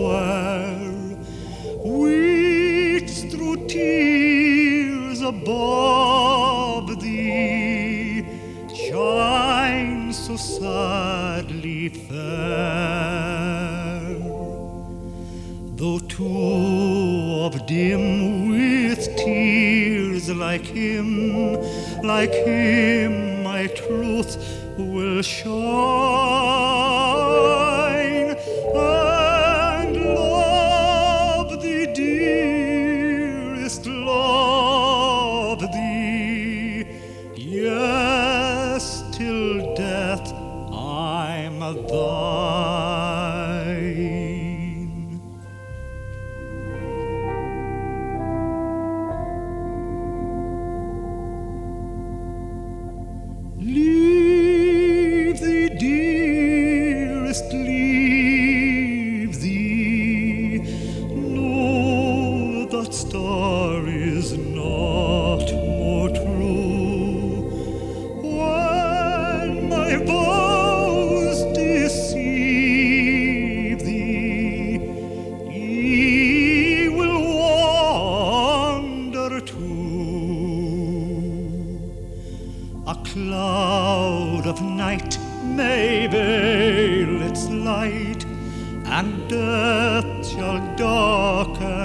swear, which through tears above thee shines so sadly fair. Though two of dim with tears like him, my truth will shine, and love thee, dearest, love thee, yes, till death I'm thine. Leave thee, dearest, leave thee. No, that star is not more true. When my vows deceive thee, he will wander too. A cloud of night may veil its light, and death shall darken